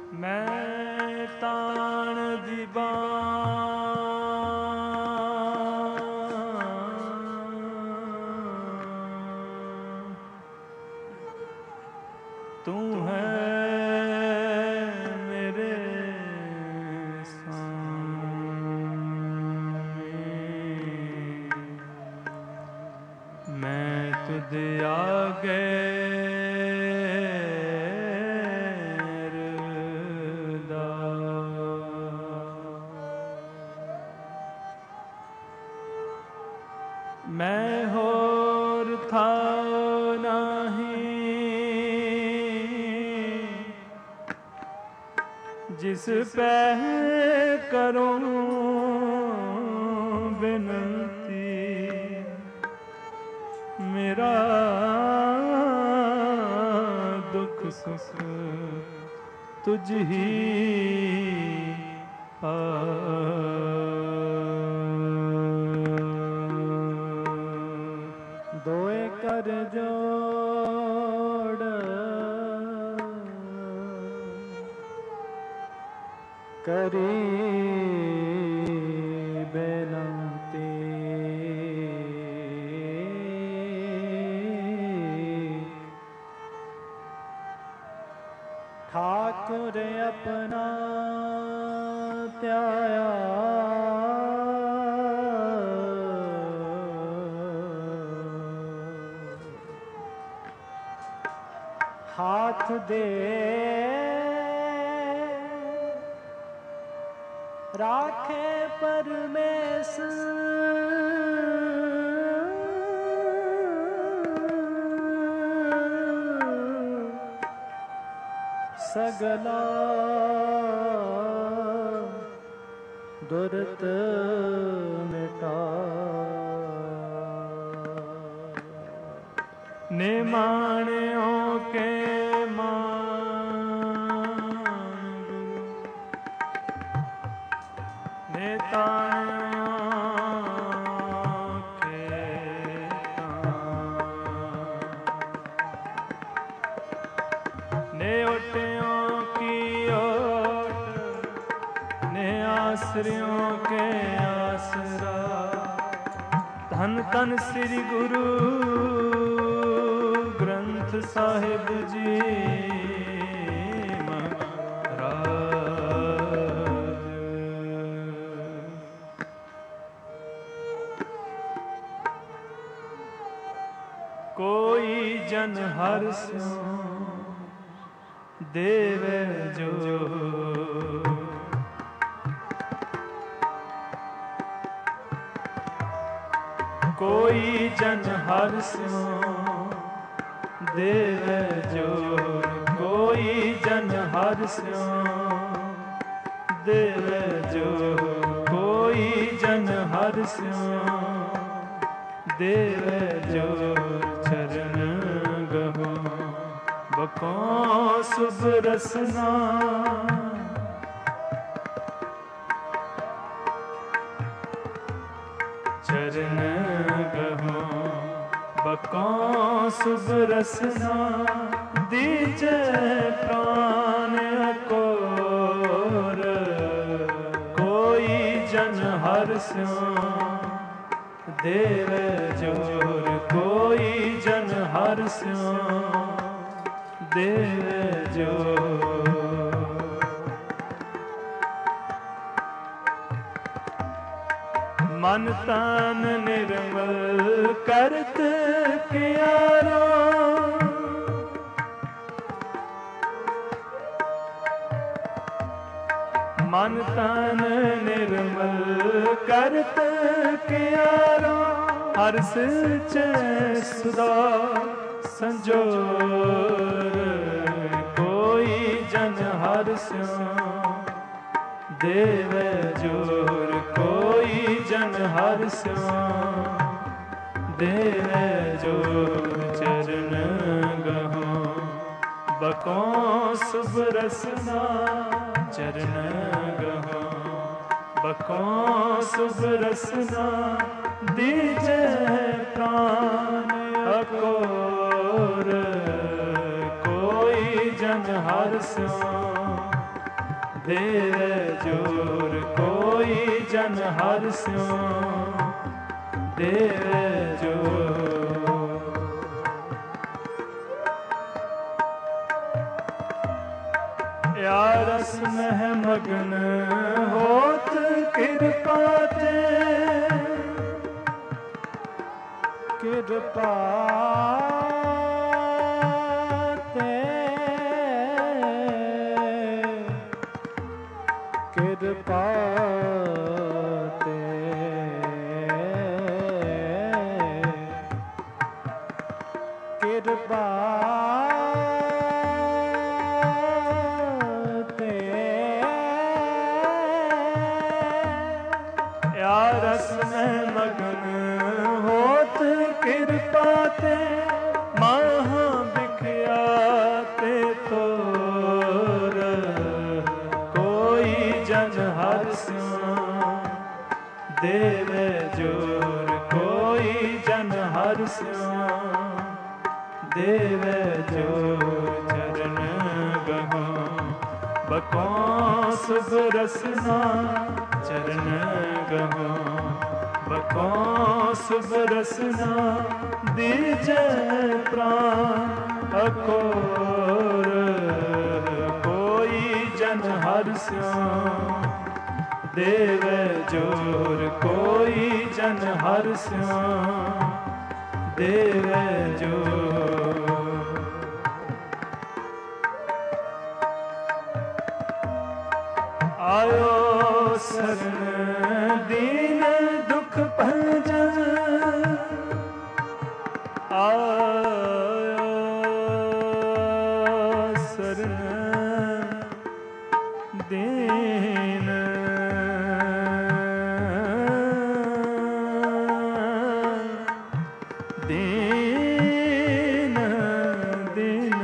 मैं ताण दी तू है मेरे सामने, मैं तुझ आगे मैं होर था नहीं, जिस पे करूं विनती, मेरा दुख सुख तुझ ही दोए कर जोड़ करी बेनती, ठाकुर अपना त्याया हाथ दे राखे परमेश, सगला दुर्त मिटा, निमाणियों के आश्रयों के आसरा, धन धन श्री गुरु ग्रंथ साहिब जी महाराज। कोई जन हर सो देवे जो, कोई जन हर सो देव जो, कोई जन हर सो देव जो, कोई जन हर सो देव जो, चरण गहो बको शुभ रसना, चरण गहो बको शुभ रसना, दीजे प्राण अकोर, कोई जन हर सो देव जोर, कोई जन हर सो देव जोर। मन तन निर्मल करत कियारो, मन तन निर्मल करत कियारो, हर सिच सुधा संजोर, कोई जन हर सो देव जोर, कोई जन हर सो देव जोर, चरण गहो बको शुभ रसना, चरण गहो बको शुभ रसना, दीजे प्राण अकोर, कोई जन हर सो देवे जोर कोई जन हर्ष्यों देवे जोर। या रस में मगन होत कृपा ते कृपा कृपा ते कृपा ते या रस में मगन होत कृपा ते महा बिख्याते तोर कोई जन हर्ष्यों देवे जोर कोई जन हर्ष्यों देवे जोर। चरण गहो बको शुभ रसना चरण गहो बको शुभ रसना दीजे प्राण अकोर कोई जन हर्ष्यों देवे जोर कोई जन हर्ष्यों देवे जोर। आयो शरण दीन दुख भंजन आयो शरण दीन दीन दीन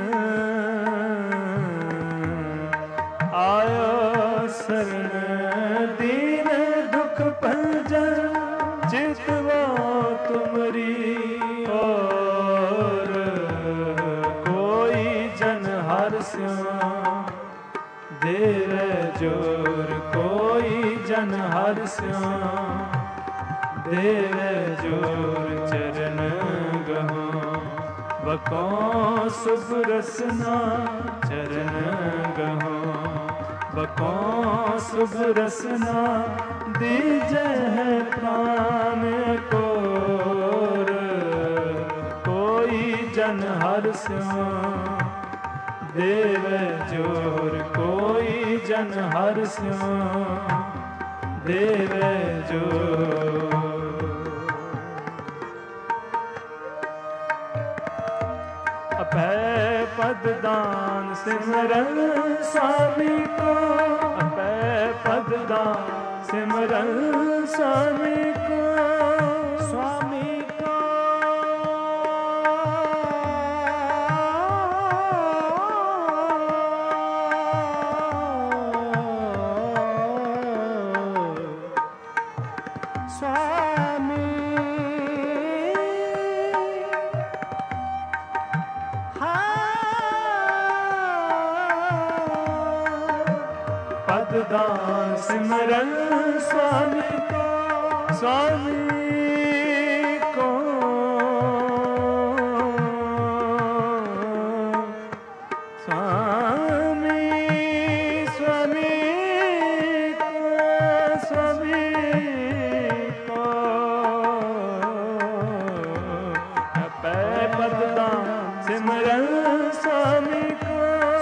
आयो शरण दीन दुख भंजन चितवा तुमरी और कोई जन हर्ष्यों देवे जोर कोई जन हर्ष्यों देवे जोर। चरण गहो बको शुभ रसना चरण गहो बको शुभ रसना दीजे प्राण कोर कोई जन हर्ष्यों देवे जोर कोई जन हर्ष्यों देवे जोर। अभय पद दान सिमरन स्वामी को अभय पद दान सिमरन स्वामी को स्वामी को स्वामी पददान सिमरन स्वामी को स्वामी को स्वामी स्वामी को स्वामी को पददान सिमरन स्वामी को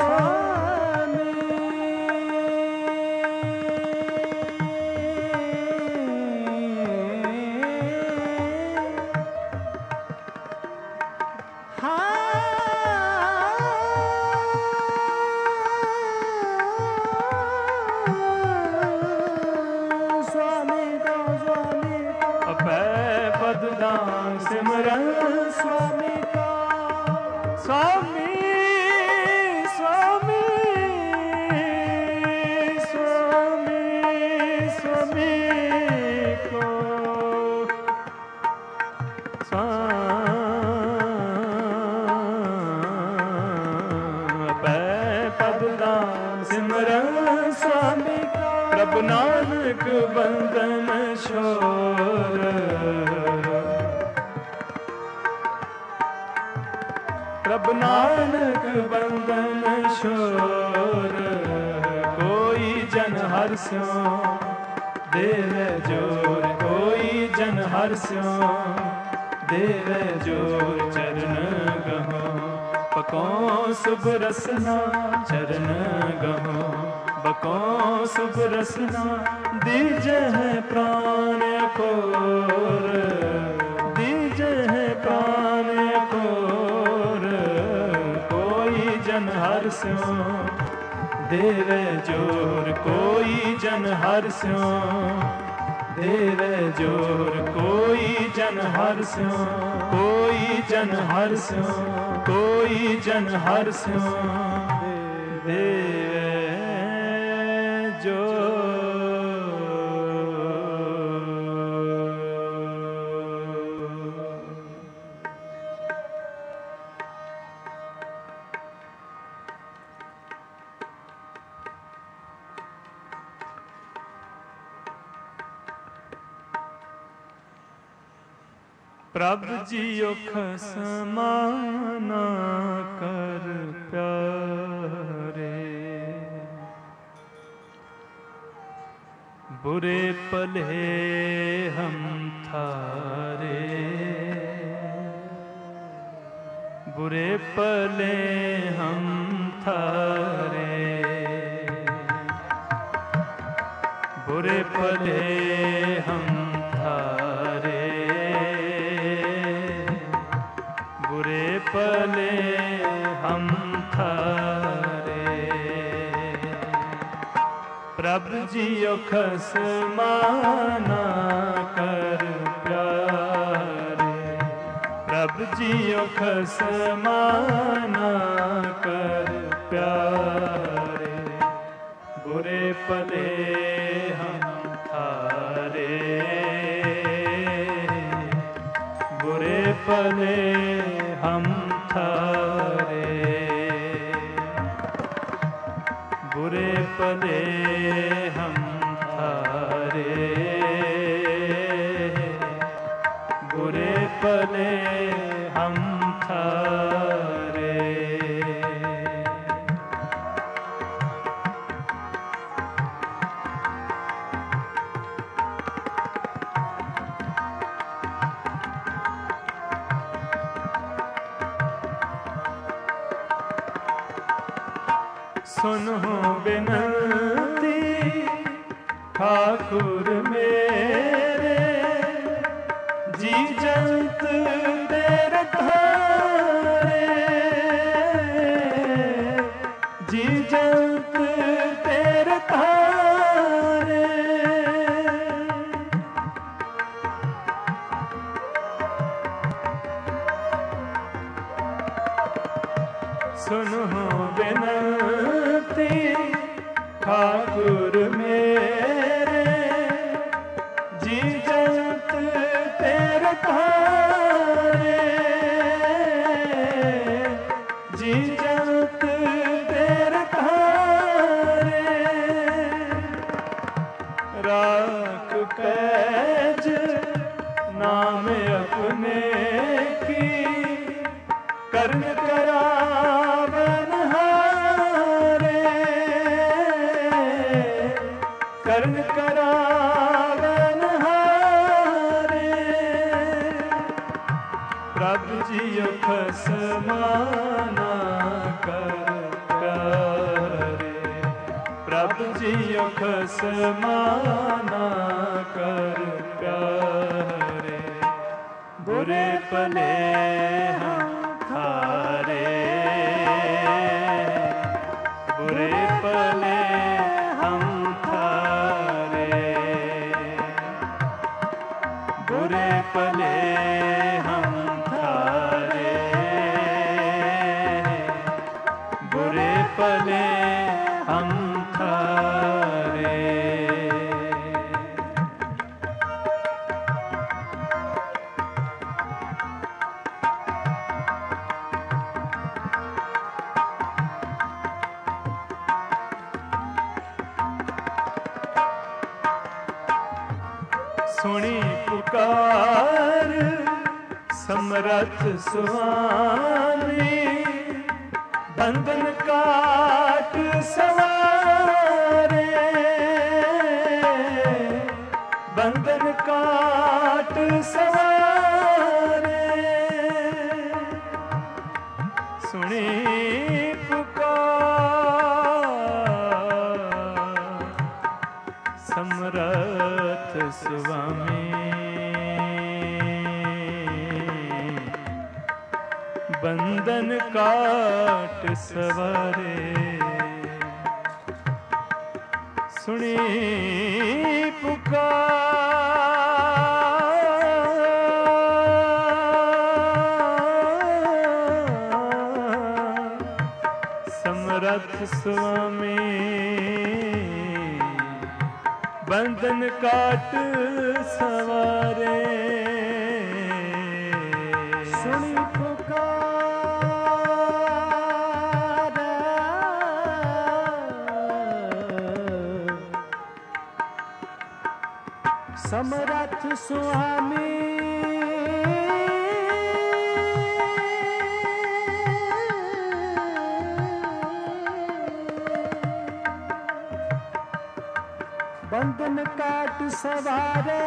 पददान सिमरन स्वामी का स्वामी स्वामी स्वामी स्वामी को पददान सिमरन स्वामी नानक बंधन शोर, प्रभु नानक बंधन शोर, कोई जन हर्ष्यों देवे जोर, कोई जन हर्ष्यों देवे जोर, चरण गहो बको शुभ रसना, चरण गहो बको शुभ रसना, दीजे है प्राण कोर, दीजे है प्राण कोर, कोई जन हर्ष्यों देवे जोर, कोई जन हर्ष्यों देवे जोर, कोई जन हर्ष्यों, कोई जन हर्ष्यों, कोई जन हर्ष्यों देवे जोर। प्रभु जियो खसमाना कर प्यारे, बुरे पले हम थारे, बुरे पले हम थारे, बुरे पले हम थारे, बुरे पले हम थारे, प्रभु जियो खसमाना कर प्यारे, प्रभु जियो खसमाना कर प्यारे, बुरे पले हम थारे, बुरे पले हम थारे, बुरे पले हम थारे, बुरे पले हम थारे। सुनो बिनती ठाकुर मेरे, जी जंत तेरे थारे, जी जंत तेरे थारे, सुनो बिनती ठाकुर मेरे, जी जंत तेरे थारे, जी जंत तेरे थारे, राख पैज नाम अपने की, कर्ण करावन हारे, कर्ण करावन हारे, प्रभु जियो खसमाना कर प्यारे, प्रभु जियो खसमाना कर प्यारे, बुरे पले हम थारे, बुरे पले हम थारे, बुरे पले हम थारे, बुरे पले हम थारे। ਸੁਣੀ ਪੁਕਾਰ ਸਮਰੱਥ ਸੁਆਮੀ, ਬੰਧਨ ਕਾਟ ਸਵਾਰੇ, ਬੰਧਨ ਕਾਟ ਸਵਾਰੇ। ਸੁਣੀ ਪੁਕਾਰ ਸਮਰੱਥ ਸੁਆਮੀ, ਬੰਧਨ ਕਾਟ ਸਵਾਰੇ। ਸੁਣੀ ਪੁਕਾਰ ਸਮਰੱਥ ਸੁਆਮੀ, ਬੰਧਨ ਕਾਟ ਸਵਾਰੇ। ਸੁਣੀ ਸਮਰੱਥ ਸੁਆਮੀ, ਬੰਧਨ ਕਾਟ ਸਵਾਰੇ।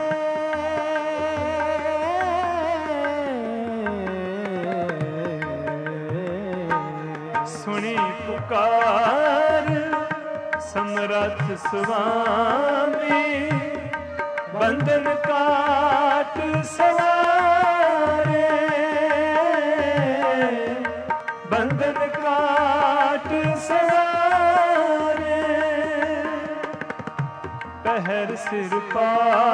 ਸੁਣੀ ਪੁਕਾਰ ਸਮਰੱਥ ਸੁਆਮੀ, ਬੰਧਨ ਕਾਟ ਸਵਾਰੇ, ਬੰਧਨ ਕਾਟ ਸਵਾਰੇ। ਪਹਿਰ ਸਿਰ ਪਾ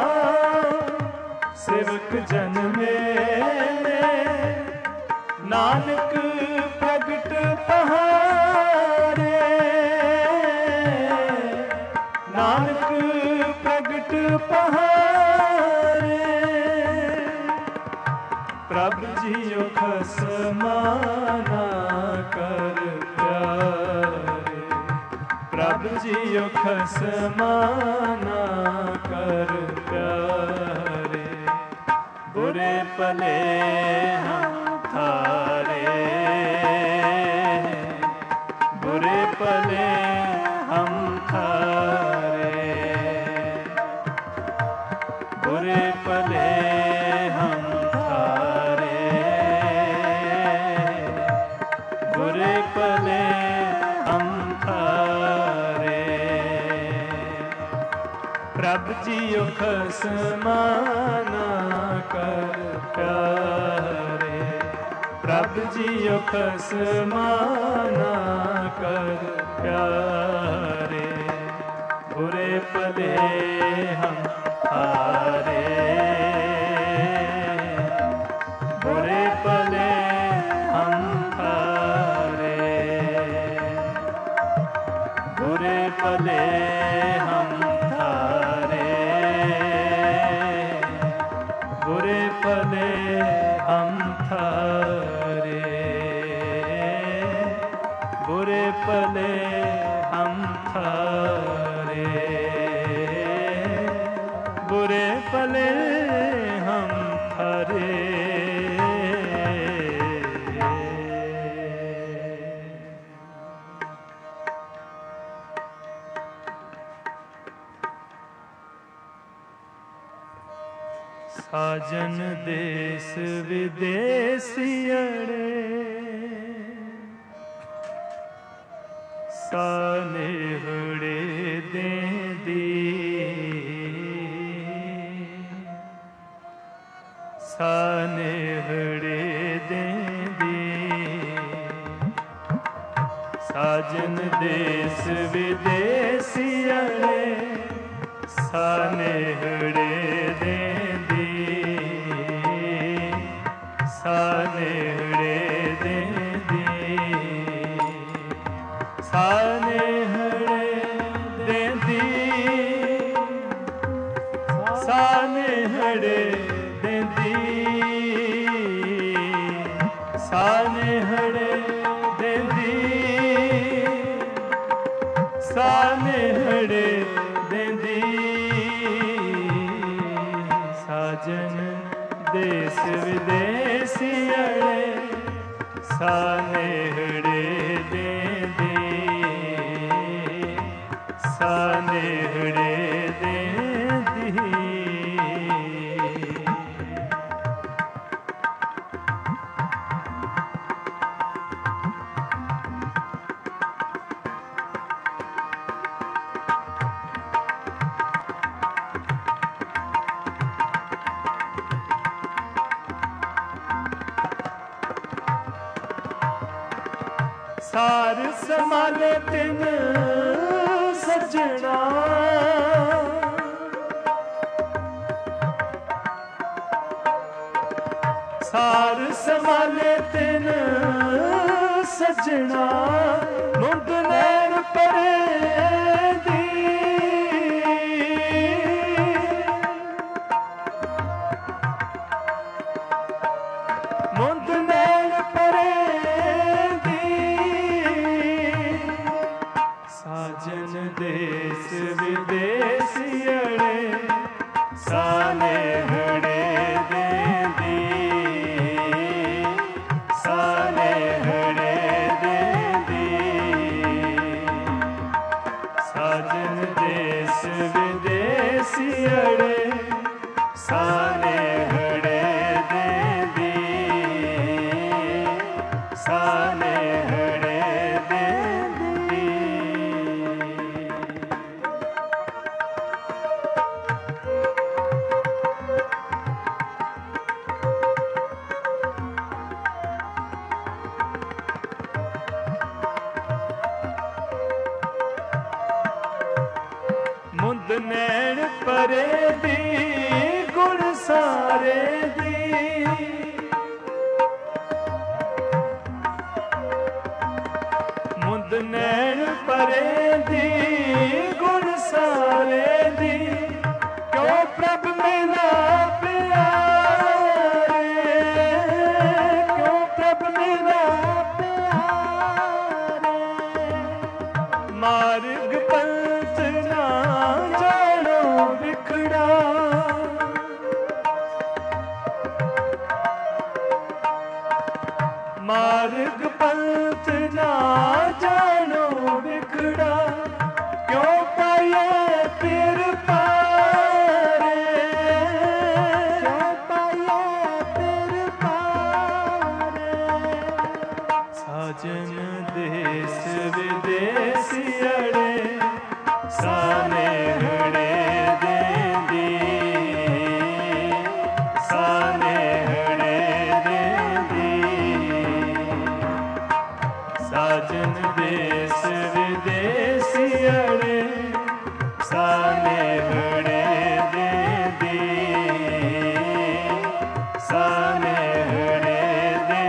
ਸੇਵਕ ਜਨ ਮੇਲੇ, ਨਾਨਕ ਪ੍ਰਗਟ ਪਹਾਰੇ, ਨਾਨਕ ਪ੍ਰਗਟ ਪਹਾਰੇ। ਪ੍ਰਭ ਜੀਓ ਖਸਮਾਨਾ ਕਰ ਪਿਆਰੇ, ਪ੍ਰਭ ਜੀਓ ਖਸਮਾਨਾ ਕਰ ਪਿਆਰੇ। ਬੁਰੇ ਭਲੇ ਹਮ ਥਾਰੇ, ਬੁਰੇ ਭਲੇ ਹਮ ਥਾਰੇ, ਬੁਰੇ ਭਲੇ ਹਮ ਥਾਰੇ, ਬੁਰੇ ਭਲੇ ਹਮ ਥਾਰੇ। ਪ੍ਰਭ ਜੀਓ ਖਸਮਾਨਾ ਕਰ ਪਿਆਰੇ, ਪ੍ਰਭ ਜੀਓ ਖਸਮਾਨਾ ਕਰ ਪਿਆਰੇ। ਬੁਰੇ ਭਲੇ ਹਮ ਹਾਰੇ, ਬੁਰੇ ਭਲੇ ਹਮ ਹਾਰੇ, ਬੁਰੇ ਭਲੇ ਹਮ ਹਾਰੇ, ਬੁਰੇ ਭਲੇ ਹਮ ਥਾਰੇ, ਬੁਰੇ ਭਲੇ ਹਮ ਥਾਰੇ, ਬੁਰੇ ਭਲੇ ਹਮ ਥਾਰੇ। ਸਾਜਨ ਦੇਸ ਵਿਦੇਸੀਅੜੇ, ਸਾਨੇਹੜੇ ਦੇਂਦੀ, ਸਾਨੇਹੜੇ ਦੇਂਦੀ। ਸਾਜਨ ਦੇਸ ਵਿਦੇਸੀਅੜੇ, ਸਾਨੇਹੜੇ ਦੇਂਦੀ, ਸਾਨੇਹੜੇ ਦੇਂਦੀ, ਸਾਨੇਹੜੇ ਦੇਂਦੀ, ਸਾਨੇਹੜੇ ਦੇਂਦੀ, ਸਾਨੇਹੜੇ ਦੇਂਦੀ, ਸਾਨੇਹੜੇ ਦੇਂਦੀ, देश विदेशी अड़े सानेहड़े दे सानेहड़े दे सार संभाले तिन सजना सार संभाले तिन सजना मुंद नैन परे दी मुंद नैन परे साजन देश विदेशी अड़े सानेहड़े दे सानेहड़े दे साजन देश विदेशी अड़े सानेहड़े दे सानेहड़े मुंद नैन परे दी गुण सारे दी मुंद नैन परे दी गुण सारे दी क्यों प्रभ मेरा प्यारे क्यों प्रभ मेरा प्यारे मार्ग पंथ ना जानो बिखड़ा मार्ग पंथ ना जानो बिखड़ा क्यों पाए फिर पारे क्यों पाए फिर पारे साजन देश विदेशी अड़े सानेहड़े दे सानेहड़े दे साजन देश विदेशी अड़े सानेहड़े दे सानेहड़े दे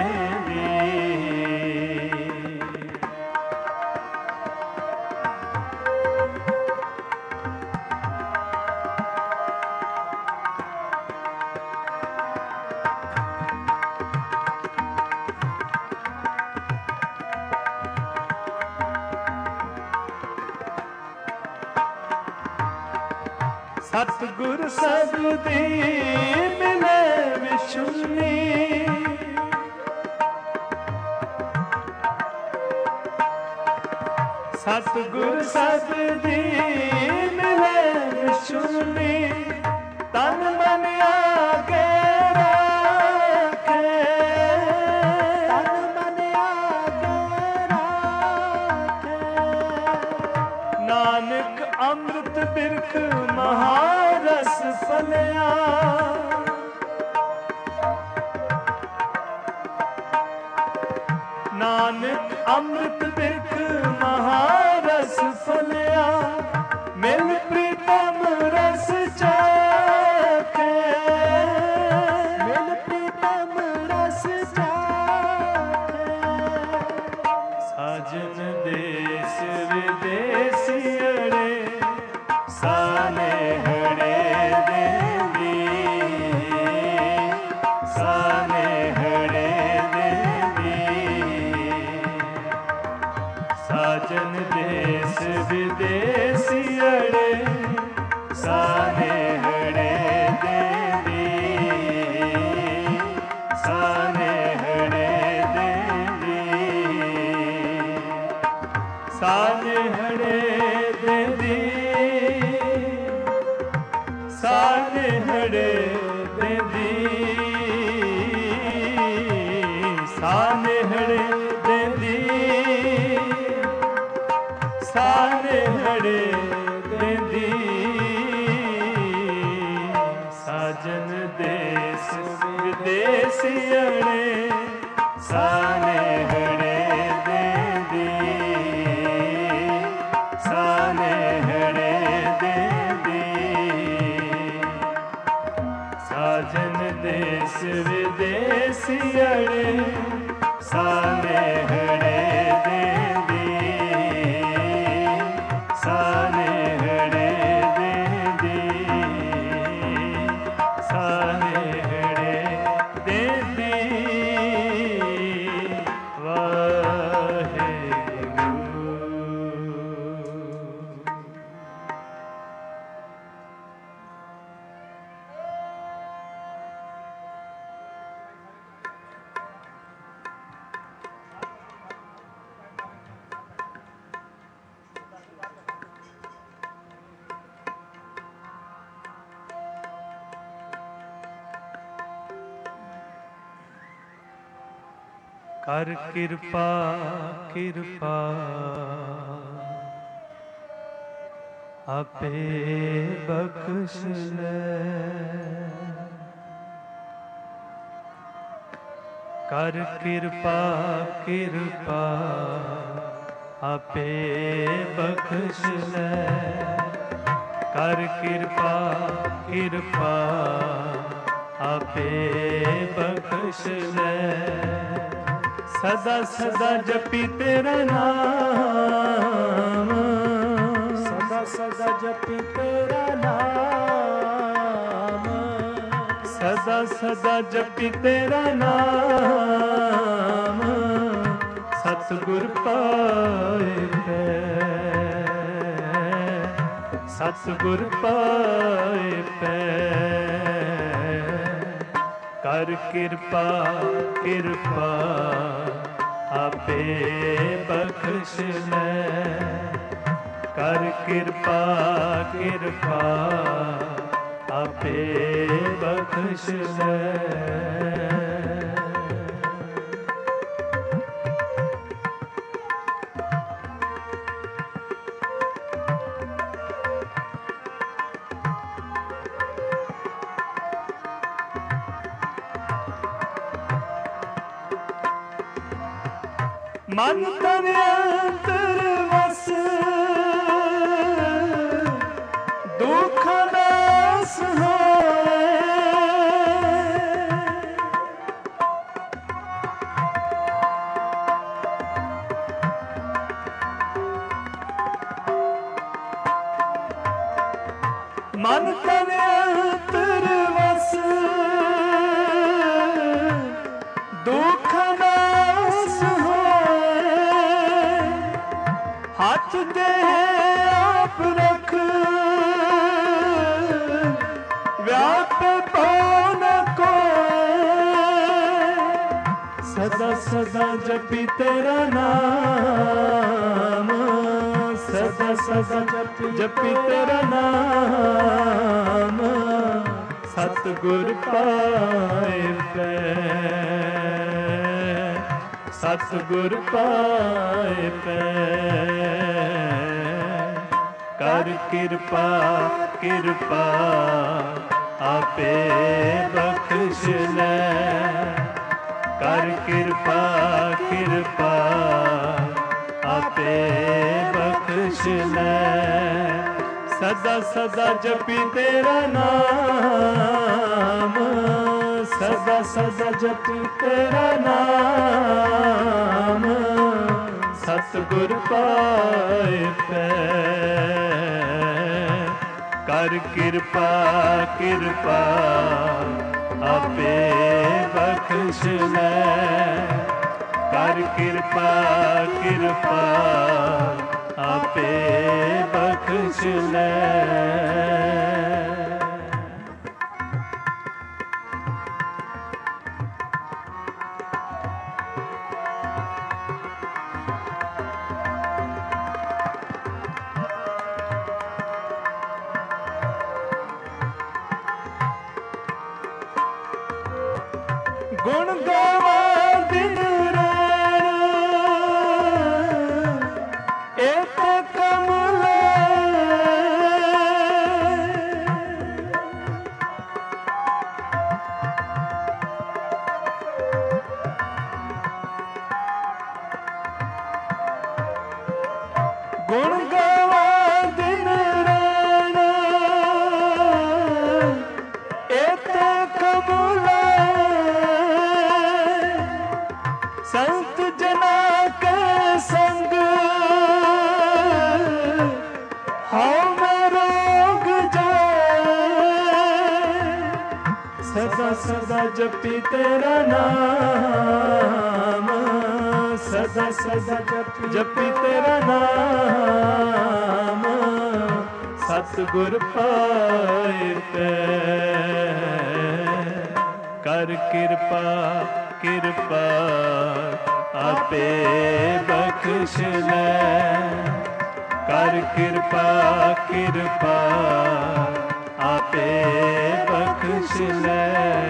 सतगुर सबदी मिले विशुनी सतगुर सबदी मिले विशुनी तन मन आगे राखे तन मन आगे राखे नानक अमृत बिरख महारस फलिया नानक अमृत बिरख महारस फलिया मिल प्रीतम रस चाखे मिल प्रीतम रस चाखे साजन देश विदेशी अड़े सानेहड़े दे सानेहड़े दे साजन दे ਅੜੇ ਦੇਂਦੀ ਸਾਜਨ ਦੇਸ ਵਿਦੇਸ ਅੜੇ ਸਾਨੇਹੜੇ ਦੇਂਦੀ ਸਾਨੇਹੜੇ ਦੇਂਦੀ ਸਾਜਨ ਦੇਸ ਵਿਦੇਸ ਅੜੇ ਸਾਨੇਹੜੇ ਦੇਂਦੀ ਸਾਨੇਹੜੇ ਦੇਂਦੀ ਸਾਨੇਹੜੇ ਦੇਂਦੀ ਕਰ ਕਿਰਪਾ ਕਿਰਪਾ ਆਪੇ ਬਖਸ਼ ਲੈ ਕਰ ਕਿਰਪਾ ਕਿਰਪਾ ਆਪੇ ਬਖਸ਼ ਲੈ ਕਰ ਕਿਰਪਾ ਕਿਰਪਾ ਆਪੇ ਬਖਸ਼ ਲੈ ਸਦਾ ਸਦਾ ਜਪੀ ਤੇਰਾ ਨਾਮ ਸਦਾ ਸਦਾ ਜਪੀ ਤੇਰਾ ਨਾਮ ਸਦਾ ਸਦਾ ਜਪੀ ਤੇਰਾ ਨਾਮ ਸਤਿਗੁਰ ਪਾਏ ਪੈ ਸਤਿਗੁਰ ਪਾਏ ਪੈ ਕਰ ਕਿਰਪਾ ਕਿਰਪਾ ਆਪੇ ਬਖਸ਼ ਲੈ ਕਰ ਕਿਰਪਾ ਕਿਰਪਾ ਆਪੇ ਬਖਸ਼ ਲੈ ਮਨ ਤਨ ਅੰਤਰ ਵਸ ਦੁਖ ਨਾਸ ਹੋਏ ਮਨ ਤਨ ਅੰਤਰ ਵਸ ਦੁਖ ਨਾਸ ਹੱਥ ਦੇ ਆਪ ਰਖ ਵਿਆਪ ਪਾਉ ਨ ਕੋਇ ਸਦਾ ਸਦਾ ਜਪੀ ਤੇਰਾ ਨਾਮ ਸਦਾ ਸਦਾ ਜਪੀ ਤੇਰਾ ਨਾਮ ਸਤਿਗੁਰ ਪਾਏ ਪੈ ਸਤਿਗੁਰ ਪਾਏ ਪੈ ਕਰ ਕਿਰਪਾ ਕਿਰਪਾ ਆਪੇ ਬਖਸ਼ ਲੈ ਕਰ ਕਿਰਪਾ ਕਿਰਪਾ ਆਪੇ ਬਖਸ਼ ਲੈ ਸਦਾ ਸਦਾ ਜਪੀ ਤੇਰਾ ਨਾਮ ਸਦਾ ਸਦਾ ਜਪੀ ਤੇਰਾ ਨਾਮ ਸਤਿਗੁਰ ਪਾਏ ਪੈ ਕਰ ਕਿਰਪਾ ਕਿਰਪਾ ਆਪੇ ਬਖਸ਼ ਲੈ ਕਰ ਕਿਰਪਾ ਕਿਰਪਾ ਆਪੇ ਬਖਸ਼ ਲੈ ਗੁਣ ਗਾਵਾਂ ਦਿਨ ਰੈਣ ਇਹ ਤਾਂ ਕਮਲ संत जना के संग हाँ मैं रोग जाए, सदा सदा जपी तेरा नाम, सदा सदा जपी तेरा नाम, सतगुर पाए पै कर कृपा कृपा आपे बख्श ले, कर कृपा कृपा आपे बख्श ले।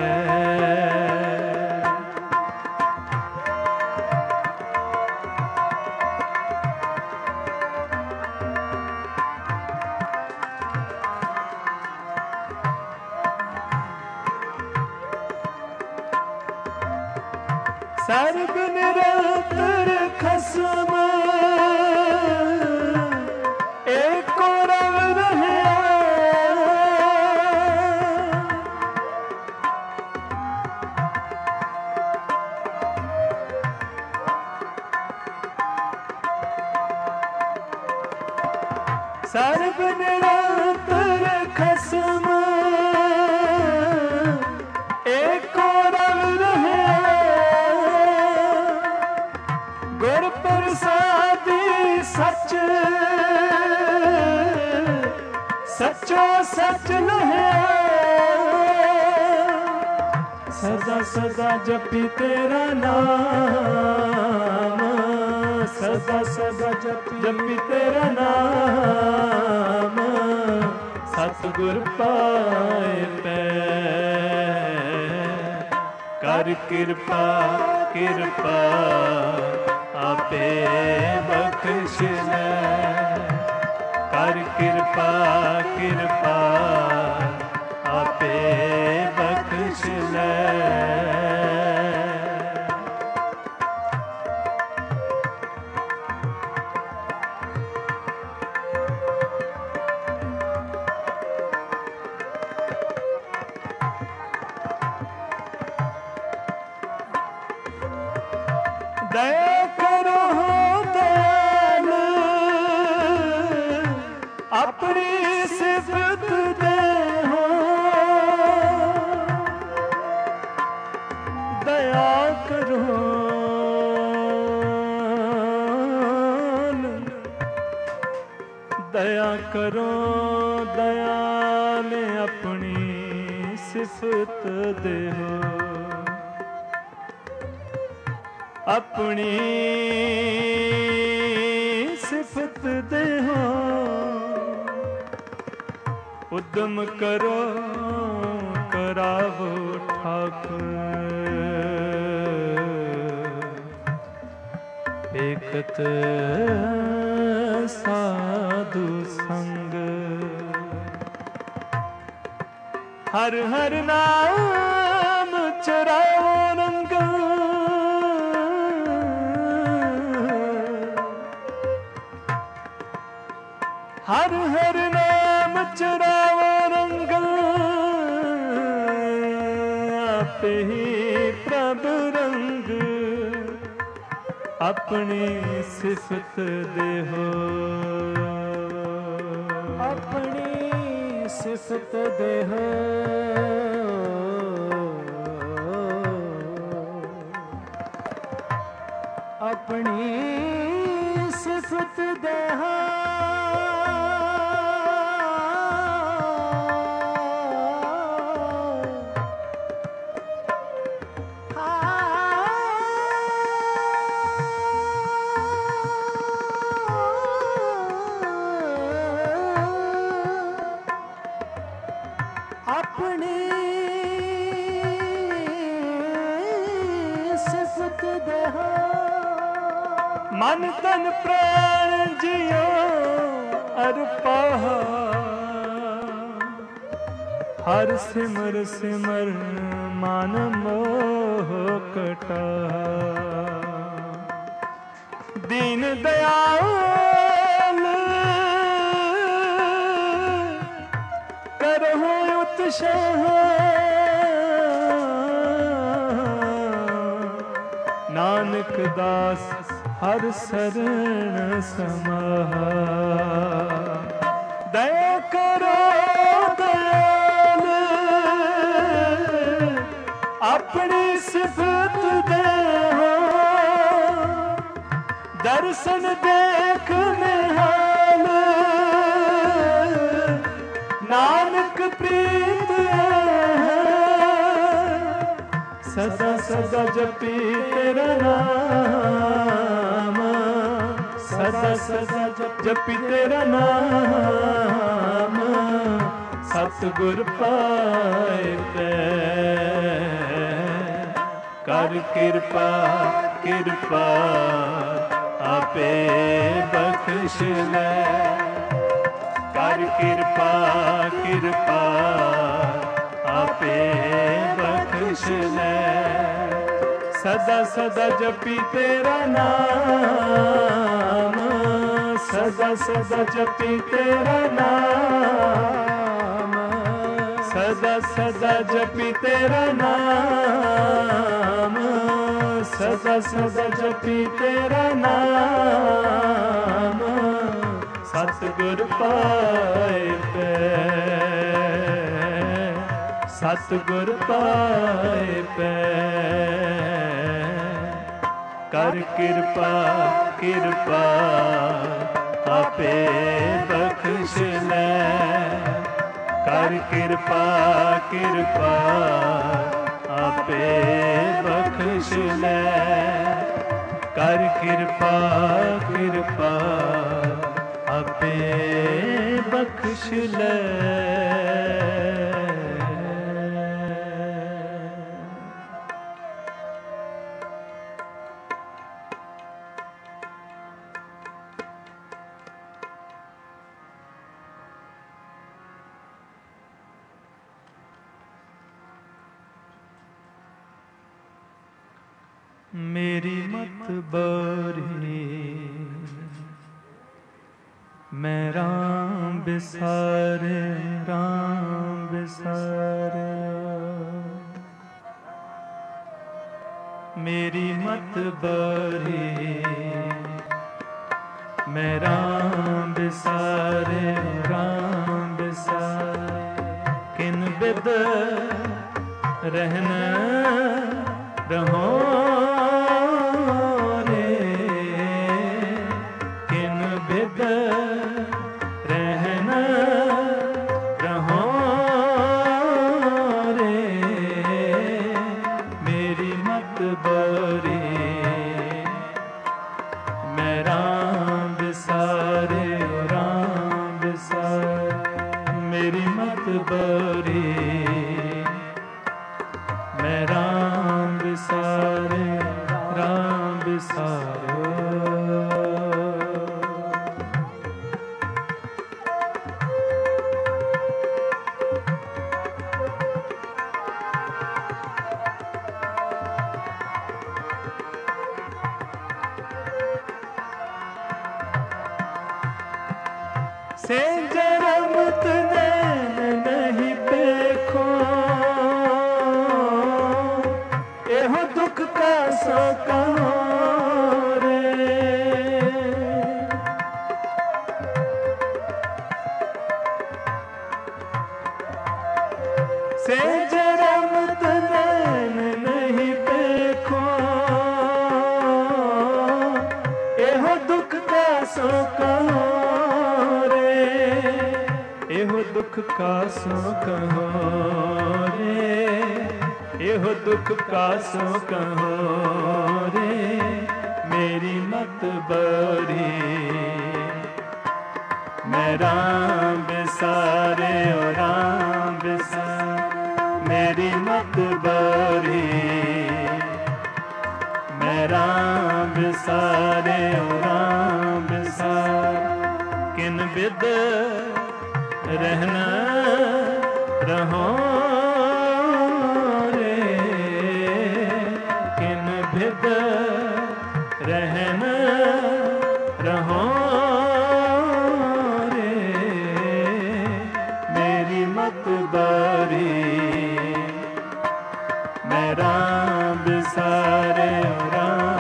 सर्ब निरंतर खसम एको रव रहिया, सर्ब निरंतर खसम एको रव रहिया, गुर प्रसादी सच सचो सच लहिया, सदा सदा जपी तेरा नाम, सदा सदा जपी तेरा नाम, सतगुर पाए पै कर कृपा कृपा आपे बख्श ले, कर कृपा कृपा आपे बख्श ले। दया करो दयाल अपनी सिफत दे हो, दया करो दया करो दयाल अपनी सिफत दे हो, अपनी सिफत दे हो, उद्यम करो करावो ठाकुर, एकत साधु संग, हर हर नाम चराओ रंग, हर हर नाम चरावो रंग, आपे ही प्रभ रंग, अपनी सिफत दे हो, अपनी सिफत दे हो, अपनी सिफत दे हो। अपनी सिफत दे हो, मन तन प्राण जियो अरपा, हर सिमर सिमर मन मोह कटा, दीन दयाल करहु उत्साह, नानक दास हर शरण समाहा। दया करो दयाल अपनी सिफत दे हो, दर्शन देख निहाल नानक प्रीत सदा सदा जपी तेरा नाम, सदा सदा जपी तेरा नाम, सतगुर पाए ते कर कृपा कृपा आपे बख्श ले, कर कृपा कृपा आपे बख्श ले। सदा सदा जपी तेरा नाम, सदा सदा जपी तेरा नाम, सदा सदा जपी तेरा नाम, सदा सदा जपी तेरा नाम, सतगुर पाए पे सतगुर पाए पै। कर कृपा कृपा आपे बख्श ले, कर कृपा कृपा आपे बख्श ले, कर कृपा कृपा आपे बख्श ले। मेरी मत बारी मैं राम बिसारे, राम बिसारे। मेरी मत बारी मैं राम बिसारे, राम बिसारे। किन बिद रहना रहो रे, किन बिद रहना रहो रे। मेरी मत बारी मैं राम बिसारे, राम बिसारे। मेरी मत बारी मैं राम बिसारे, राम बिसारो। से जरमत नहीं देखो एहो दुख का सो कहो रे। से जरमत नहीं देखो एहो दुख का सो कहो रे, एहो दुख का सो कहो रे, एहो दुख का सो कहो रे। मेरी मत बारी मैं राम बिसारे, ओ राम बिसारे। मेरी मत बारी मैं राम बिसारे, ओ राम बिसारे। किन बिद रहना रहो रे, किन बिद रहना रहो रे। मेरी मत बारी मैं राम बिसारे, राम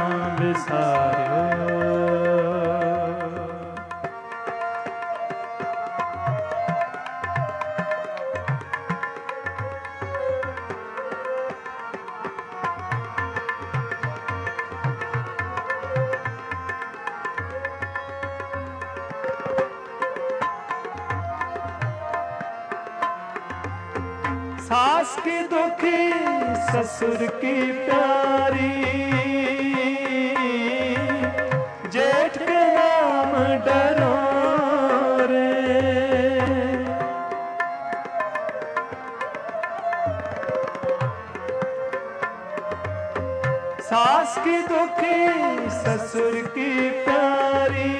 सास की दुखी ससुर की प्यारी, जेठ के नाम डरो रे। सास की दुखी ससुर की प्यारी,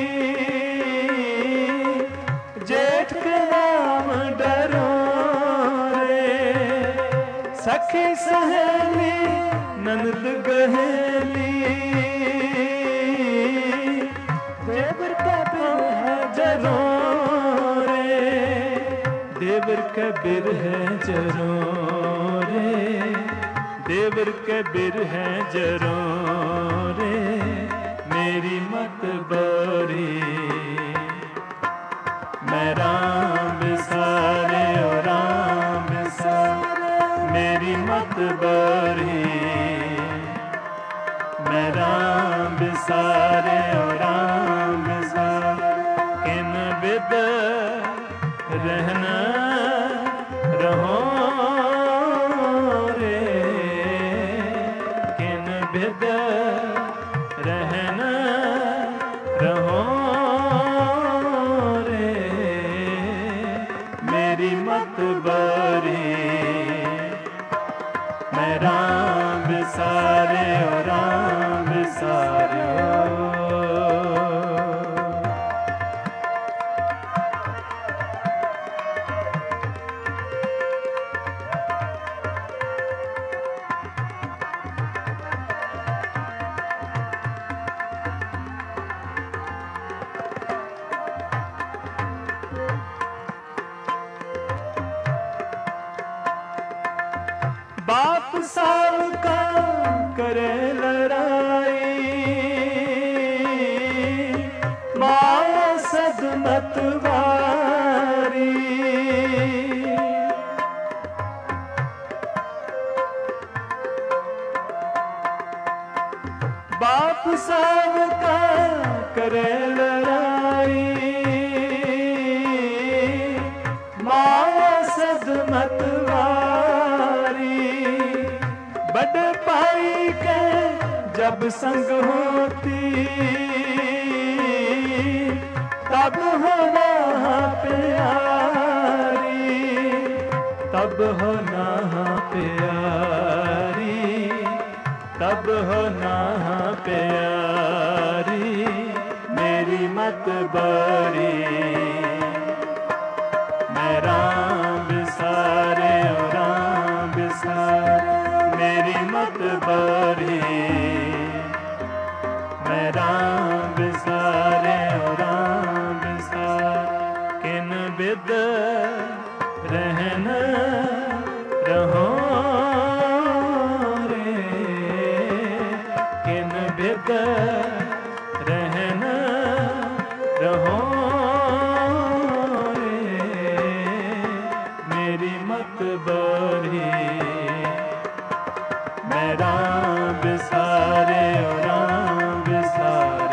जेठ के नाम डरो रे। सखी सहेली ननद गहेली, देवर का बिरह जरो रे। देवर का बिरह जरो रे, देवर के बिरह जरो रे। मेरी मत बारी मैं राम बिसारे ओ राम बिसारे। मेरी मत बारी मैं राम बिसारे ओ राम बिसारे। किन बिद रहना रहो बिद रहना रहो रे। मेरी मत बारी मैं राम बिसारे ओ राम बिसारे। बाप साल का करे लड़ाई, माया सदमत वारी। बाप साल का करे लड़ाई, माया सदमत बड़ पाई के जब संग होती, तब होना प्यारी, तब होना प्यारी, तब होना प्यारी। मेरी मत बारी मैं राम बिसारे ओ राम बिसारे। मेरी मत बारी मैं राम बिसारे ओ राम बिसारे। किन बिद रहना रहो रे। किन बिद रहना रहो रे। मेरी मत बारी मैं राम बिसारे ओ राम बिसारे।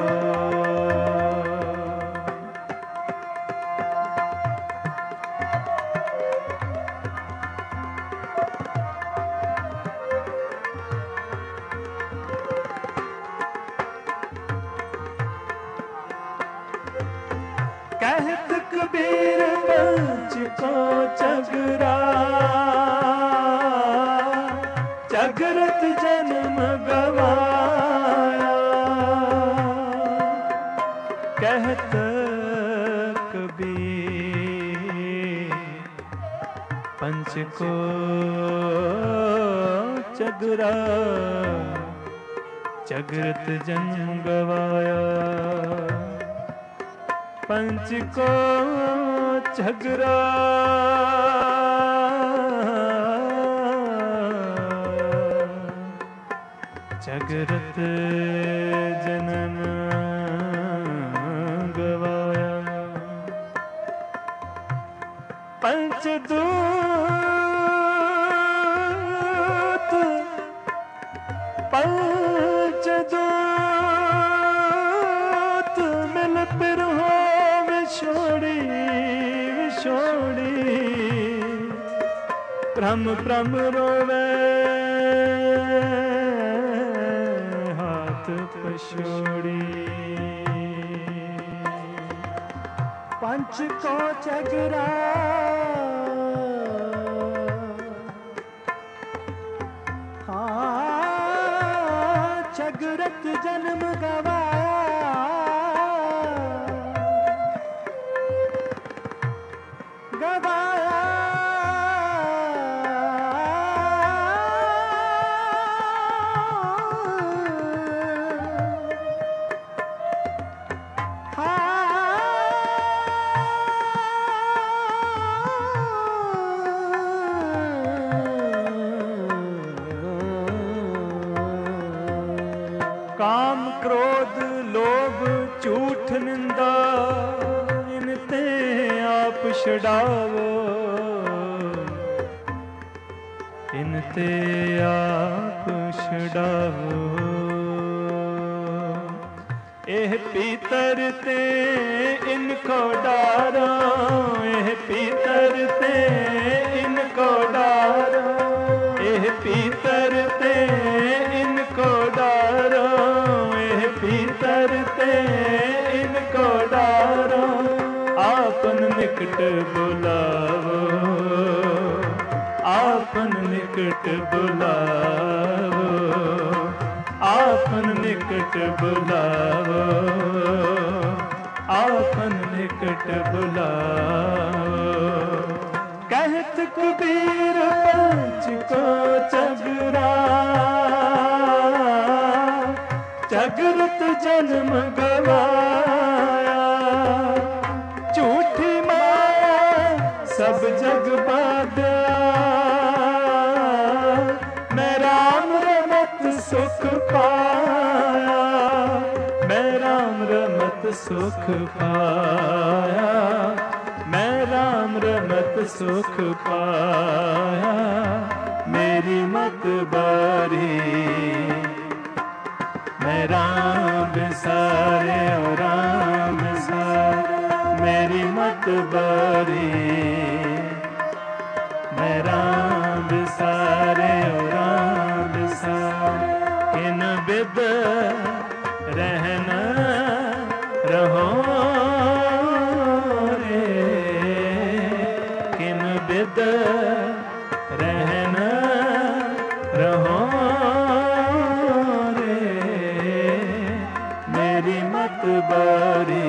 कहत कबीर पंच को चगरा, जगरत जन्म गवाया। कहत कबीर पंच को चगरा, जगरत जन्म गवाया। पंच को झगड़ा जगरत जनन गवाया। पंचदूत पंचदूत मिल फिर हो विछोड़ी विछोड़ी। भ्रम भ्रम रोवे हाथ पछोड़ी। पंच को चगरा चगरत जन्म गवाया, गवाया काम क्रोध लोभ झूठ निंदा इनते आप छड़ावो, इनते आप छड़ावो। एह पीतर ते इनको डारो, एह पीतर ते इनको डारो, एह पीतर ते इनको डारो, एह पीतर ते इनको डारो। आपन निकट बुलावो, आपन निकट बुलावो, आपन निकट बुलावो, आपन निकट बुलावो। कहत कबीर पंच को चगरा, चगरत जन्म गवाया। झूठी माया सब जग बाधा, मैं राम रमत सुख पाया, मैं राम रमत सुख पाया, मैं राम रमत सुख पाया। मेरी मत बारी मैं राम बिसारे ओ राम बिसारे, मेरी मत बारी मैं राम बिसारे ओ राम बिसारे। इन बिद रहना रहो रे, किन बिद रहना रहो रे। मेरी मत बारी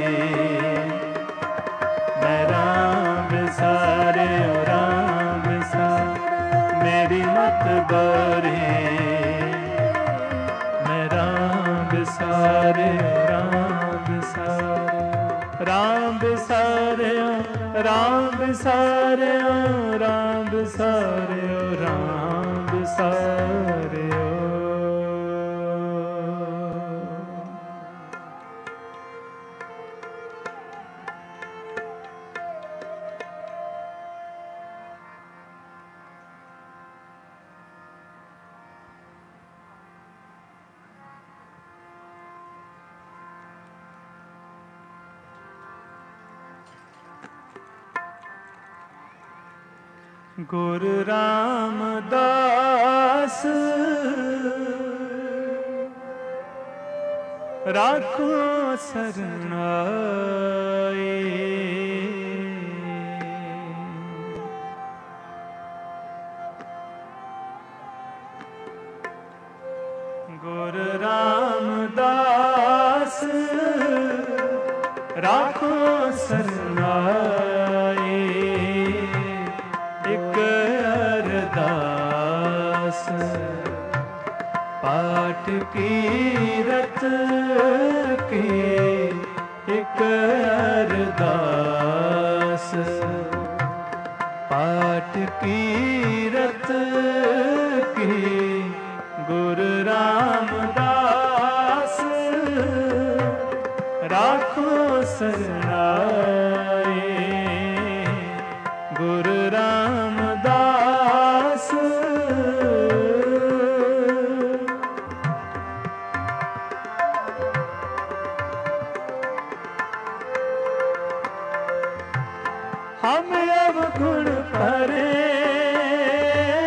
मैं राम बिसारे ओ राम बिसारे, मेरी मत बारी मैं राम बिसारे ओ राम बिसारे। राम बिसारे ओ राम बिसारे ओ राम बिसारे ओ राम बिसारे ओ। गुरु रामदास राखो सरनाई, गुरु रामदास राखो सरनाई। एक अरदास पाठ की रत की, एक अरदास पाठ की रत की। गुरु रामदास राखो सरनाई, गुरु रामदास हम अवगुण भरे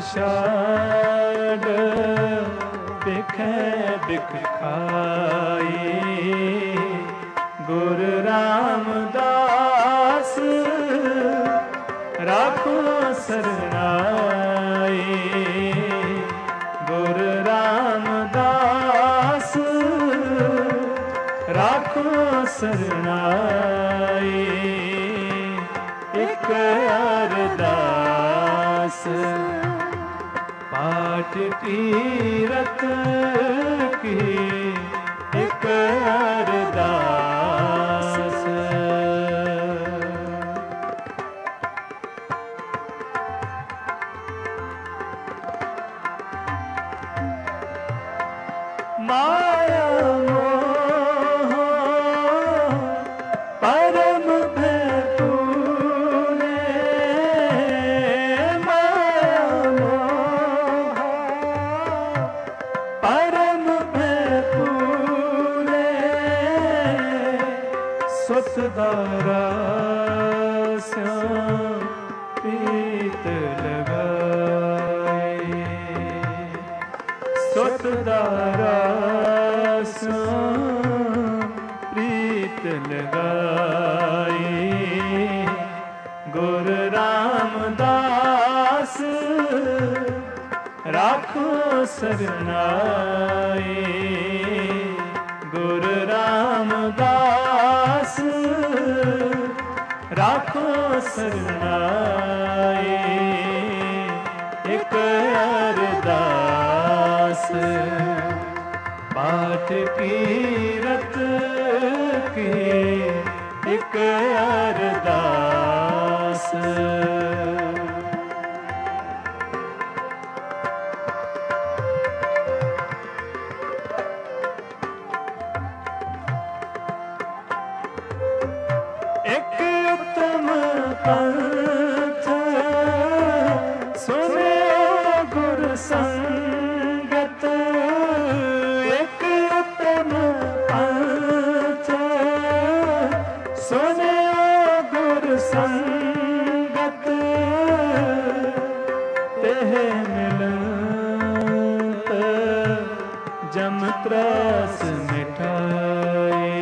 छाड़ बिखे बिख खाई गुरु रामदास राखो सरनाई गुरु रामदास राखो सरनाई एक अरदास पाठ तीरथ की एक अरदास माया मोह परम भयपूरे माया मोह परम भयपूरे सुतदारा श्याम पीत लगाए सुतदारा प्रीत लगाई गुरु रामदास राखो सरनाई गुरु रामदास राखो सरनाई एक अरदास पाठ कीरत की एक अरदास एक उत्तम पंथ सुने गुरु संगत एक उत्तम पंथ सुने गुरु संगत तेह मिलत जम त्रस मिठाई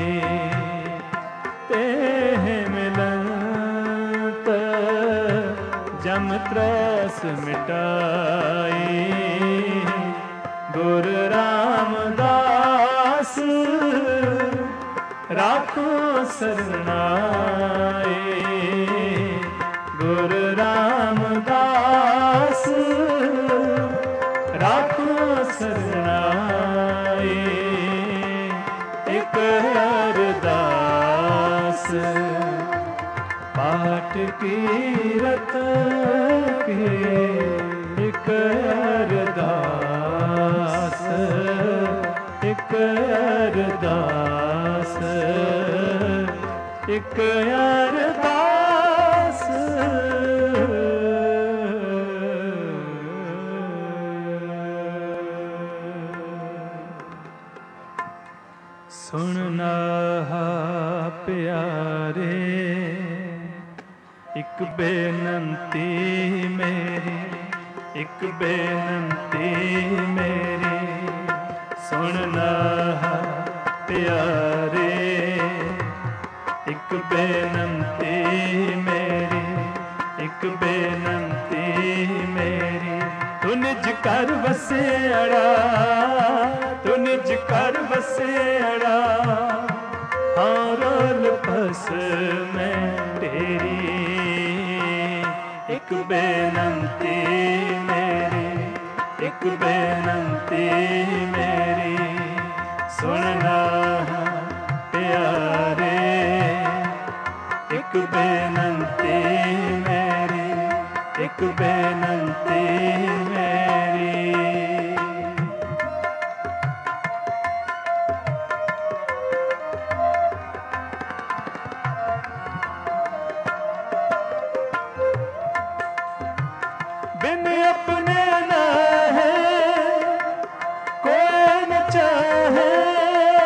तेह मिलत जम त्रस मिटाई गुरु रामदास राखो सरनाई गुरु रामदास राखो सरनाई एक अरदास पाठ कीरत की एक अरदास एक अरदास एक अरदास सुनना प्यारे एक बेनंती मेरी एक बेनंती मेरी सुनना प्यारे एक बेनंती मेरी एक बेनंती मेरी तू निज कर बसेड़ा तू निज कर बसेड़ा हाँ रोल बस में तेरी एक बेनंती मेरी एक बेनंती मेरी सुनना प्यारे एक बेनंती मेरी एक बेनंती मेरी बिन अपने न है कोई न चाहे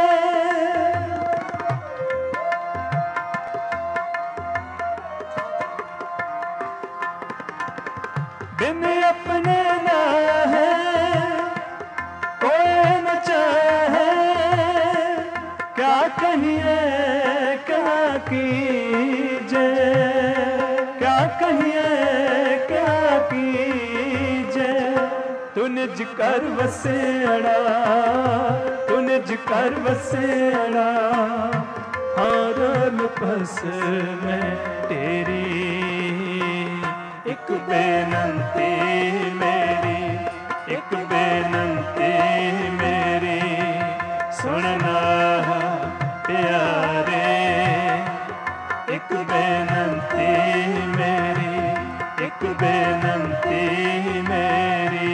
कहिए क्या कीजे, क्या कहिए क्या कीजे। तू निज कर वसेड़ा, तू निज कर वसेड़ा। हर लपस में तेरी एक बेनंती मेरी, एक बेनंती मेरी सुनना प्यारे। एक बेनंती मेरी, एक बेनंती मेरी।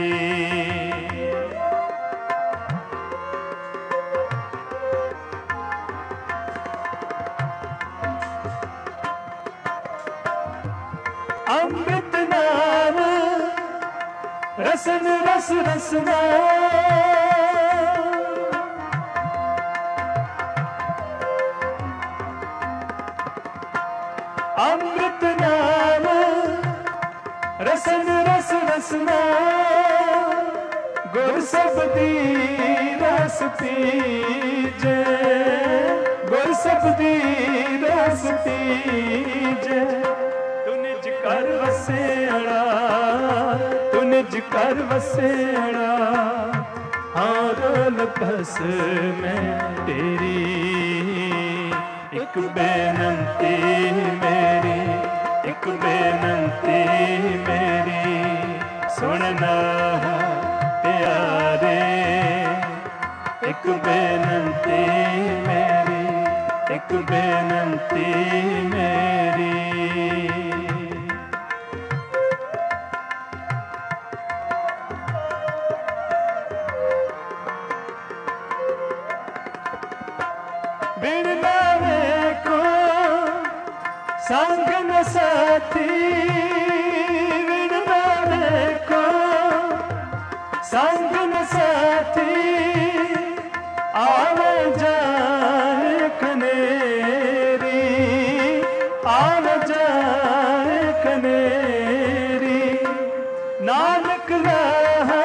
अमृत नाम रसन रस रसना, अमृत नाम रसन रस रसना। गुर सबदी रस पीजे, गुर सबदी रस पीजे। तू निज कर वसेड़ा, तू निज कर वसेड़ा। हर लपस में तेरी एक बेनंती मेरी, एक बेनंती मेरी सुनना प्यारे। एक बेनंती मेरी, एक बेनंती मेरी। बिन नावे को संग न साथी, बिन नावे को संग न साथी। आवे जाए कनेरी, आवे जाए कनेरी। नानक लाहा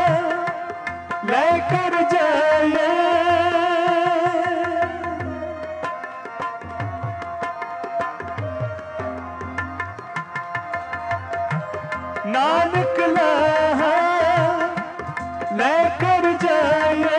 लेकर जाए, नानक लाहा लेकर जाए।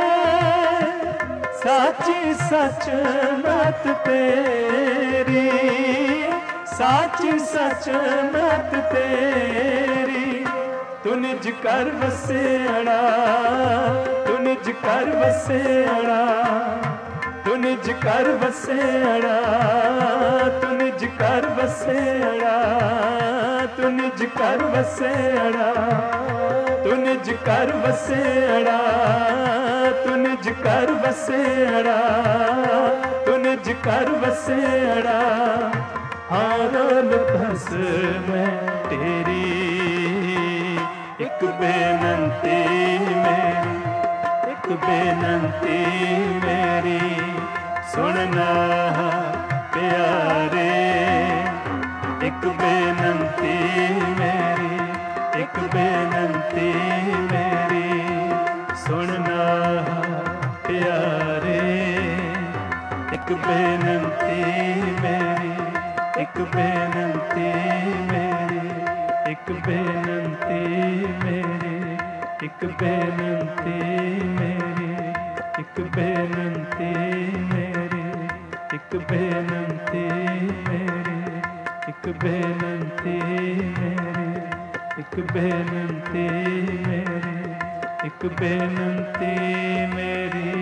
साची सच मत तेरी, साची सच मत तेरी। तू निज कर वसेड़ा, तू निज कर वसेड़ा। तू निज कर वसेड़ा, तू निज कर वसेड़ा। तू निज कर वसेड़ा, तू निज कर वसेड़ा। तू निज कर वसेड़ा, तू निज कर वसेड़ा। हर लपस में तेरी एक बेनंती मेरी, एक बेनंती मेरी सुनना प्यारे। एक बेनंती मेरी, एक बेनंती मेरी सुनना प्यारे। एक बेनंती मेरी, एक बेनंती मेरी, एक बेनंती मेरी, एक बेनंती मेरी, एक बेनंती मेरी, एक बेनंती मेरी, एक बेनंती मेरी, एक बेनंती मेरी, एक बेनंती मेरी।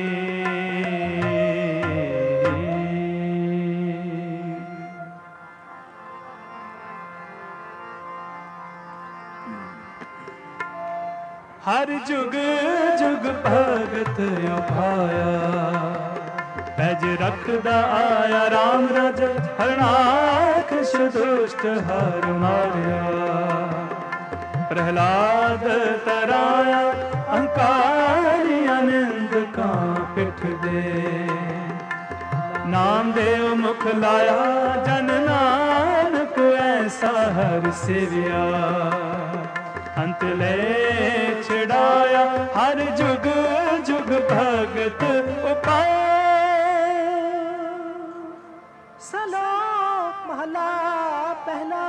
हर जुग जुग भगत उभाया, पैज रखदा आया राम राजा। हरनाकश दुष्ट हर मारिया, प्रहलाद तराया। अहंकारी आनंद का पिठ दे, नाम देव मुख लाया। जन नानक ऐसा हर सेविया, अंत ले छड़ाया। हर जुग जुग भगत उपाया, ਸਲੋਕ ਮਹਲਾ ਪਹਿਲਾ।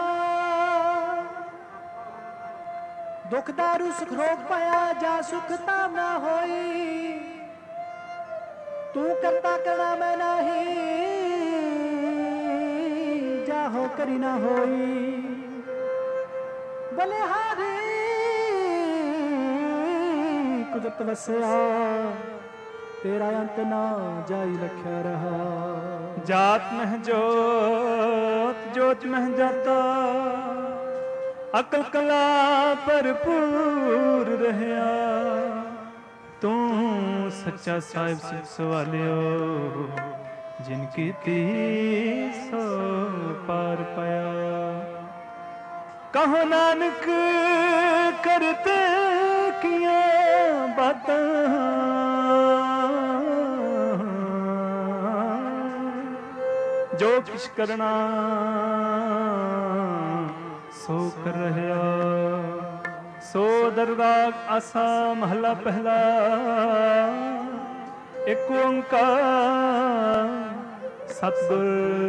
ਦੁਖ ਦਾਰੂ ਸੁਖ ਰੋਗ ਪਾਇਆ, ਜਾ ਸੁਖ ਤਾਮ ਨਾ ਹੋਈ। ਤੂੰ ਕਰਤਾ ਕਰਣਾ ਮੈਂ ਨਹੀਂ, ਜਾ ਹੋ ਕਰੀ ਨਾ ਹੋਈ। ਬਲਿਹਾਰੀ ਕੁਦਰਤ ਵਸਿਆ, ਤੇਰਾ ਅੰਤ ਨਾ ਜਾਈ ਲਖਿਆ ਰਹਾ। ਜਾਤ ਮਹਿ ਜੋਤ, ਜੋਤ ਮਹਿ ਜਾਤਾ, ਅਕਲ ਕਲਾ ਭਰਪੂਰ ਰਹਿਆ। ਤੂੰ ਸੱਚਾ ਸਾਹਿਬ ਸਿੱਖ ਸਵਾਲਿਓ, ਜਿਨ ਕੀਤੀ ਸੋ ਪਾਰ ਪਾਇਆ। ਕਹੋ ਨਾਨਕ ਕਰਤੇ ਕੀਆਂ ਬਾਤਾਂ, ਜੋ ਕਿਛ ਕਰਨਾ ਸੋ ਕਰ ਰਹਿਆ। ਸੋ ਦਰਗਾਹ ਆਸਾ ਮਹਲਾ ਪਹਿਲਾ। ਇੱਕ ਓੰਕਾਰ ਸਤਿਗੁਰ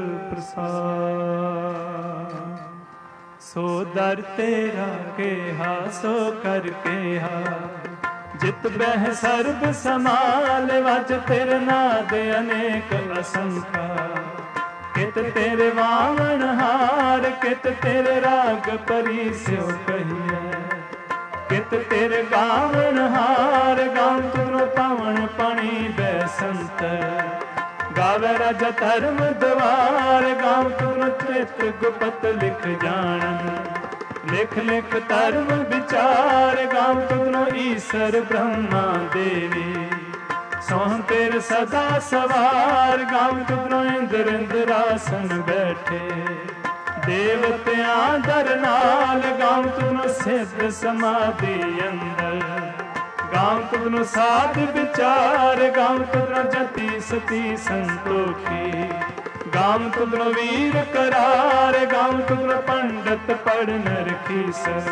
ਪ੍ਰਸਾਦਿ। ਸੋ ਦਰ ਤੇਰਾ ਕੇਹਾ ਸੋ ਕਰ ਕੇਹਾ, ਜਿਤ ਬਹਿ ਸਰਬ ਸਮਾਲ ਵਜ ਤੇਰੇ ਨਾਦ ਅਨੇਕ ਅਸੰਖਾ। ਕਿਤ ਤੇਰੇ ਵਾਵਣ ਹਾਰ, ਕਿਤ ਤੇਰੇ ਰਾਗ ਪਰੀ ਸਿਉ ਕਹੀਐ। ਕਿਤ ਤੇਰੇ ਗਾਵਣ ਹਾਰ, ਗਾਉ ਤੁਰੋ ਪਾਵਨ ਪਾਣੀ ਬੈਸੰਤ। ਗਾਵੇ ਰਾਜਾ ਧਰਮ ਦਵਾਰ, ਗਾਉ ਤੁਰੋ ਚਿਤ ਗੁਪਤ ਲਿਖ ਜਾਣਨ। ਲਿਖ ਲਿਖ ਧਰਮ ਵਿਚਾਰ, ਗਾਉ ਤੁਰੋ ਈਸਰ ਬ੍ਰਹਮਾ ਦੇਵੀ। ਸੋਹੰ ਤੇਰੇ ਸਦਾ ਸਵਾਰ, ਗਾਉ ਤੁਰੋ ਇੰਦਰ ਇੰਦਰਾਸਨ ਬੈਠੇ। ਦੇਵਤਿਆਂ ਦਰ ਨਾਲ, ਗਾਉ ਤੁਰੋ ਸਿੱਧ ਸਮਾਧੀ ਅੰਦਰ। ਗਾਉ ਤੁਰੋ ਸਾਧ ਵਿਚਾਰ, ਗਾਉ ਤੁਰੋ ਜਤੀ ਸਤੀ ਸੰਤੋਖੀ। ਗਾਉ ਤੁਰੋ ਵੀਰ ਕਰਾਰ, ਗਾਉ ਤੁਰੋ ਪੰਡਤ ਪੜਨ ਰਖੀਸਰ।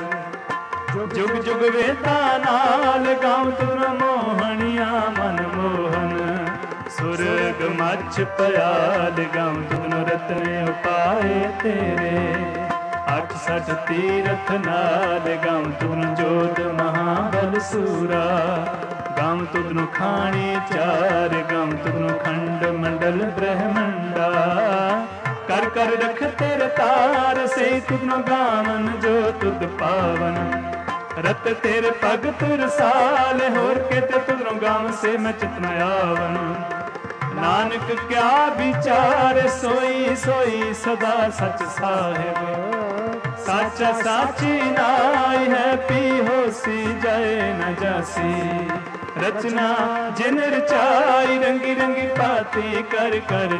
ਜੁਗ ਜੁਗ ਵੇਦਾਂ ਨਾਲ, ਗਾਉ ਤੁਰੋ ਮੋਹਣੀਆਂ ਮਨ ਮੋਹਨ। ਸੁਰਗ ਮੱਛ ਪਿਆਲ, ਗਾਉ ਤੁਰੋ ਰਤਨ ਉਪਾਏ ਤੇਰੇ। 68 ਤੀਰਥ ਨਾਲ, ਗਾਉ ਤੁਰੋ ਜੋਤ ਮਹਾਬਲ ਸੂਰਾ। ਗਾਉ ਤੁਰੋ ਖਾਣੀ ਚਾਰ, ਗਾਉ ਤੁਰੋ ਖੰਡ ਮੰਡਲ ਬ੍ਰਹਮੰਡਾ। ਕਰ ਕਰ ਰਖ ਤੇਰੇ ਤਾਰ, ਸੇ ਤੁਰੋ ਗਾਵਨ ਜੋ ਤੁਧ ਪਾਵਨ। ਰਤ ਤੇਰੇ ਭਗਤ ਰਸਾਲ, ਹੋਰ ਕਿਤੇ ਤੁਧਰੋਂ ਗਾਵ ਸੇ ਮੈਂ ਚਿਤ ਨ ਆਵਨ। ਨਾਨਕ ਕਿਆ ਵਿਚਾਰ, ਸੋਈ ਸੋਈ ਸਦਾ ਸਚ ਸਾਹਿਬ। ਸਾਚਾ ਸਾਚੀ ਨਾਈ ਹੈ, ਪੀ ਹੋਸੀ ਜਾਏ ਨ ਜਾਸੀ। ਰਚਨਾ ਜਿਨ ਰਚਾਈ, ਰੰਗੀ ਰੰਗੀ ਭਾਤੀ ਕਰ ਕਰ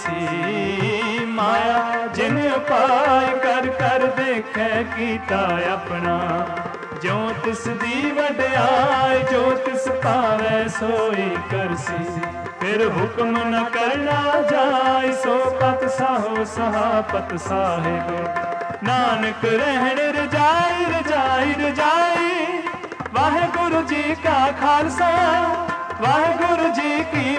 ਜਿਨਸੀ। ਮਾਇਆ ਜਿਨ ਉਪਾਇ ਕਰ ਕਰ ਦੇਖੈ ਕੀਤਾ ਆਪਣਾ। ਜਿਉ ਤਿਸ ਦੀ ਵਡਿਆਈ, ਜੋ ਤਿਸ ਭਾਵੈ ਸੋਈ ਕਰਸੀ। ਫਿਰ ਹੁਕਮ ਨ ਕਰਨਾ ਜਾਇ, ਸੋ ਪਤ ਸਾਹੋ ਸਹਾਪਤ ਸਾਹਿਬ। ਨਾਨਕ ਰਹਿਣ ਰਜਾਈ ਰਜਾਈ ਰਜਾਈ। ਵਾਹਿਗੁਰੂ ਜੀ ਕਾ ਖਾਲਸਾ, ਵਾਹਿਗੁਰੂ ਜੀ ਕੀ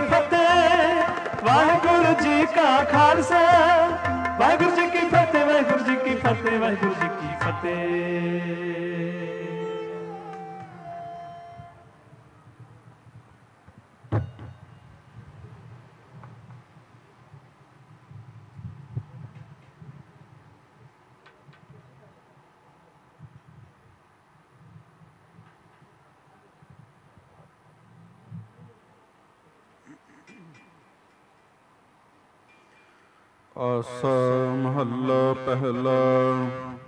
ਫਤਿਹ। ਵਾਹਿਗੁਰੂ ਜੀ ਕਾ ਖਾਲਸਾ, ਵਾਹਿਗੁਰੂ ਜੀ ਕੀ ਫਤਿਹ। ਵਾਹਿਗੁਰੂ ਜੀ ਕੀ ਫਤਿਹ, ਵਾਹਿਗੁਰੂ ਜੀ ਕੀ ਫਤਿਹ। ਆਸਾ ਮਹੱਲਾ ਪਹਿਲਾ।